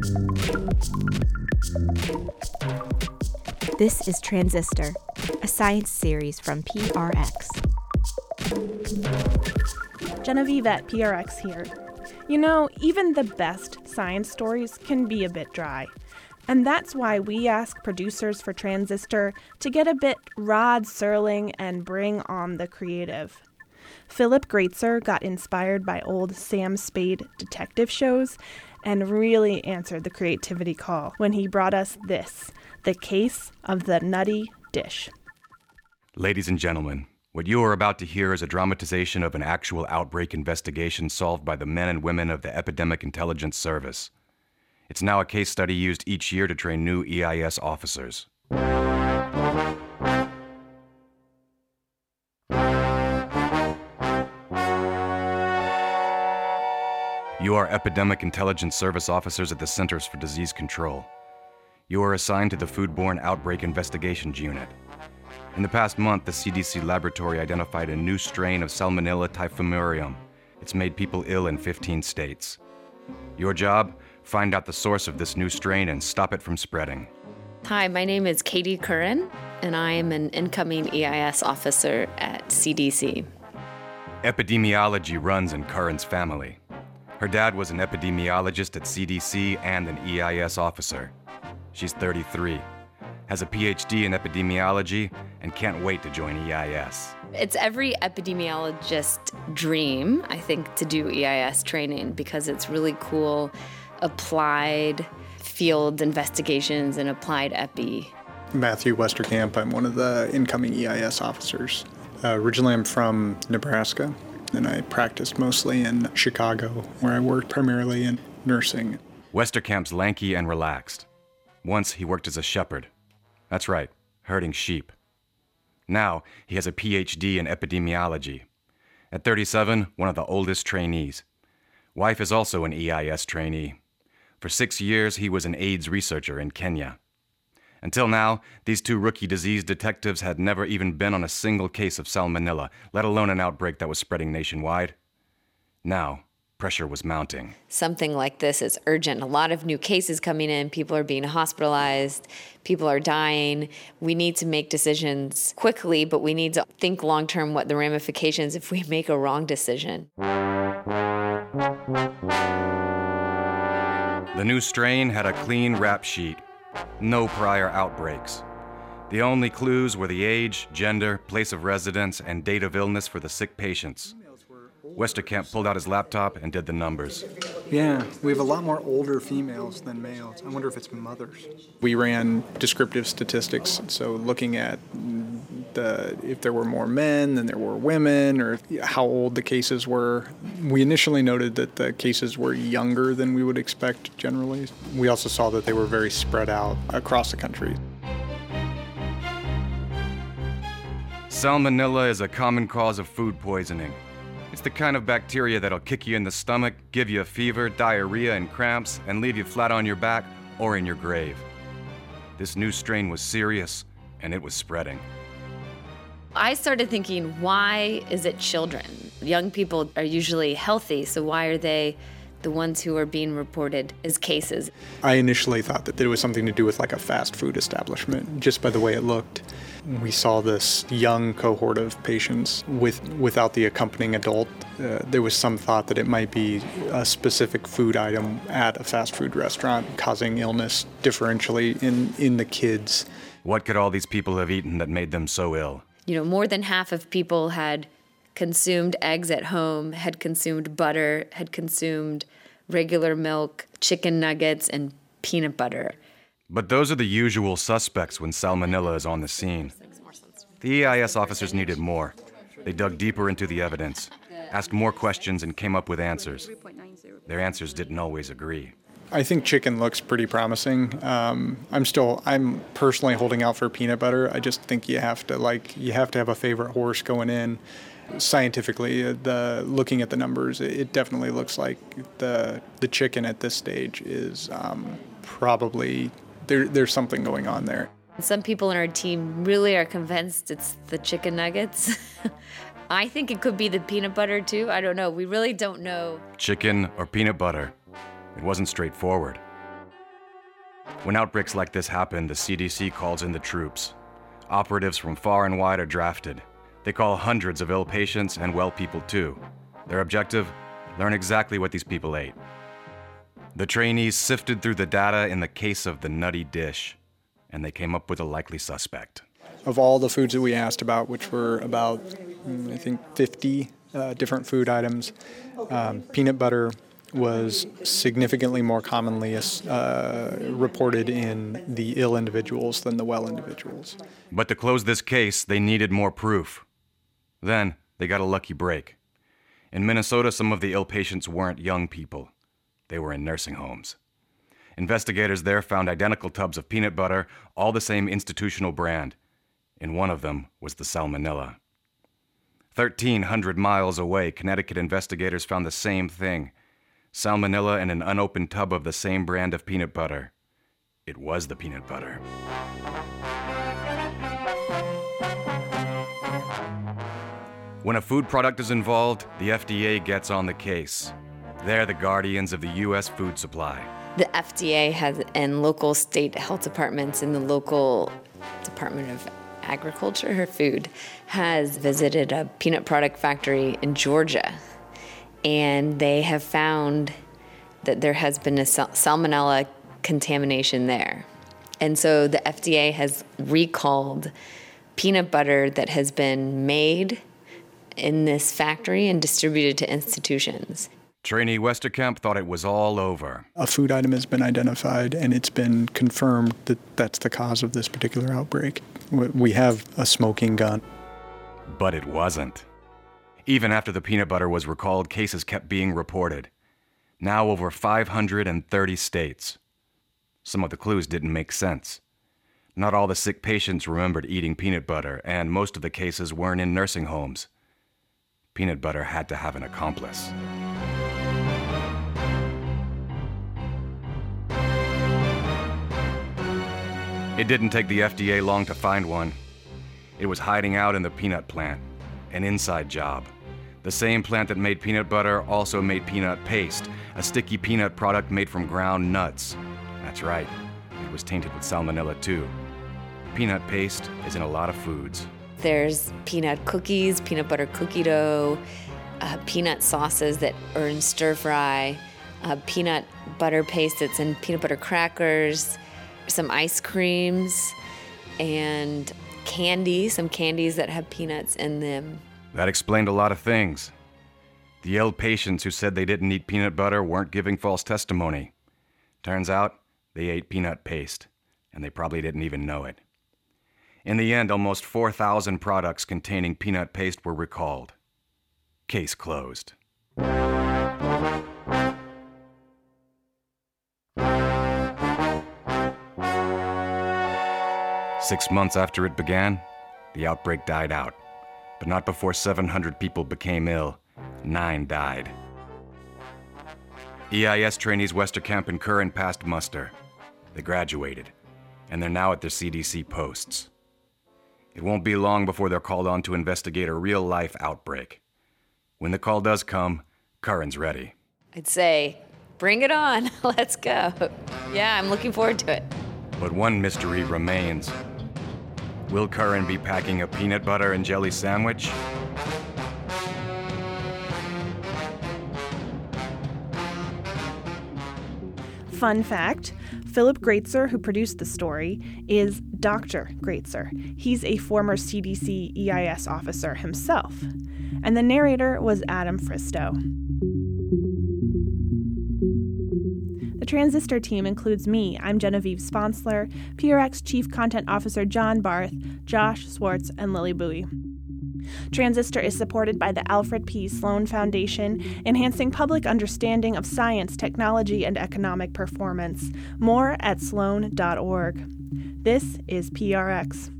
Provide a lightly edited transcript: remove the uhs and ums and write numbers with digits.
This is Transistor, a science series from PRX. Genevieve at PRX here. You know, even the best science stories can be a bit dry. And that's why we ask producers for Transistor to get a bit Rod Serling and bring on the creative. Philip Greitzer got inspired by old Sam Spade detective shows and really answered the creativity call when he brought us this, The Case of the Nutty Dish. Ladies and gentlemen, what you are about to hear is a dramatization of an actual outbreak investigation solved by the men and women of the Epidemic Intelligence Service. It's now a case study used each year to train new EIS officers. You are Epidemic Intelligence Service officers at the Centers for Disease Control. You are assigned to the Foodborne Outbreak Investigations Unit. In the past month, the CDC laboratory identified a new strain of Salmonella typhimurium. It's made people ill in 15 states. Your job? Find out the source of this new strain and stop it from spreading. Hi, my name is Katie Curran, and I am an incoming EIS officer at CDC. Epidemiology runs in Curran's family. Her dad was an epidemiologist at CDC and an EIS officer. She's 33, has a PhD in epidemiology, and can't wait to join EIS. It's every epidemiologist's dream, I think, to do EIS training because it's really cool, applied field investigations and applied epi. Matthew Westerkamp, I'm one of the incoming EIS officers. Originally, I'm from Nebraska, and I practiced mostly in Chicago, where I worked primarily in nursing. Westerkamp's lanky and relaxed. Once he worked as a shepherd. That's right, herding sheep. Now he has a PhD in epidemiology. At 37, one of the oldest trainees. Wife is also an EIS trainee. For 6 years, he was an AIDS researcher in Kenya. Until now, these two rookie disease detectives had never even been on a single case of Salmonella, let alone an outbreak that was spreading nationwide. Now, pressure was mounting. Something like this is urgent. A lot of new cases coming in. People are being hospitalized. People are dying. We need to make decisions quickly, but we need to think long-term what the ramifications if we make a wrong decision. The new strain had a clean rap sheet. No prior outbreaks. The only clues were the age, gender, place of residence, and date of illness for the sick patients. Westerkamp pulled out his laptop and did the numbers. Yeah, we have a lot more older females than males. I wonder if it's mothers. We ran descriptive statistics, so looking at if there were more men than there were women, or how old the cases were. We initially noted that the cases were younger than we would expect generally. We also saw that they were very spread out across the country. Salmonella is a common cause of food poisoning. It's the kind of bacteria that'll kick you in the stomach, give you a fever, diarrhea, and cramps, and leave you flat on your back or in your grave. This new strain was serious, and it was spreading. I started thinking, why is it children? Young people are usually healthy, so why are they the ones who are being reported as cases? I initially thought that there was something to do with like a fast food establishment, just by the way it looked. We saw this young cohort of patients without the accompanying adult. There was some thought that it might be a specific food item at a fast food restaurant causing illness differentially in the kids. What could all these people have eaten that made them so ill? You know, more than half of people had consumed eggs at home, had consumed butter, had consumed regular milk, chicken nuggets, and peanut butter. But those are the usual suspects when Salmonella is on the scene. The EIS officers needed more. They dug deeper into the evidence, asked more questions, and came up with answers. Their answers didn't always agree. I think chicken looks pretty promising. I'm personally holding out for peanut butter. I just think you have to have a favorite horse going in. Scientifically, looking at the numbers, it definitely looks like the chicken at this stage is probably there's something going on there. Some people in our team really are convinced it's the chicken nuggets. I think it could be the peanut butter too. I don't know. We really don't know. Chicken or peanut butter. It wasn't straightforward. When outbreaks like this happen, the CDC calls in the troops. Operatives from far and wide are drafted. They call hundreds of ill patients and well people too. Their objective? Learn exactly what these people ate. The trainees sifted through the data in the case of the nutty dish, and they came up with a likely suspect. Of all the foods that we asked about, which were about, I think, 50 different food items, peanut butter was significantly more commonly reported in the ill individuals than the well individuals. But to close this case, they needed more proof. Then they got a lucky break. In Minnesota, some of the ill patients weren't young people. They were in nursing homes. Investigators there found identical tubs of peanut butter, all the same institutional brand. In one of them was the Salmonella. 1,300 miles away, Connecticut investigators found the same thing. Salmonella in an unopened tub of the same brand of peanut butter. It was the peanut butter. When a food product is involved, the FDA gets on the case. They're the guardians of the U.S. food supply. The FDA has, and local state health departments and the local Department of Agriculture or Food has visited a peanut product factory in Georgia. And they have found that there has been a salmonella contamination there. And so the FDA has recalled peanut butter that has been made in this factory and distributed to institutions. Trainee Westerkamp thought it was all over. A food item has been identified, and it's been confirmed that that's the cause of this particular outbreak. We have a smoking gun. But it wasn't. Even after the peanut butter was recalled, cases kept being reported. Now over 530 states. Some of the clues didn't make sense. Not all the sick patients remembered eating peanut butter, and most of the cases weren't in nursing homes. Peanut butter had to have an accomplice. It didn't take the FDA long to find one. It was hiding out in the peanut plant, an inside job. The same plant that made peanut butter also made peanut paste, a sticky peanut product made from ground nuts. That's right, it was tainted with salmonella too. Peanut paste is in a lot of foods. There's peanut cookies, peanut butter cookie dough, peanut sauces that are in stir fry, peanut butter paste that's in peanut butter crackers, some ice creams, and candy, some candies that have peanuts in them. That explained a lot of things. The ill patients who said they didn't eat peanut butter weren't giving false testimony. Turns out, they ate peanut paste, and they probably didn't even know it. In the end, almost 4,000 products containing peanut paste were recalled. Case closed. 6 months after it began, the outbreak died out. But not before 700 people became ill. 9 died. EIS trainees Westerkamp and Curran passed muster. They graduated, and they're now at their CDC posts. It won't be long before they're called on to investigate a real-life outbreak. When the call does come, Curran's ready. I'd say, bring it on. Let's go. Yeah, I'm looking forward to it. But one mystery remains. Will Curran be packing a peanut butter and jelly sandwich? Fun fact, Philip Greatzer, who produced the story, is Dr. Greatzer. He's a former CDC EIS officer himself. And the narrator was Adam Fristow. The Transistor team includes me, I'm Genevieve Sponsler, PRX Chief Content Officer John Barth, Josh Swartz, and Lily Bowie. Transistor is supported by the Alfred P. Sloan Foundation, enhancing public understanding of science, technology, and economic performance. More at sloan.org. This is PRX.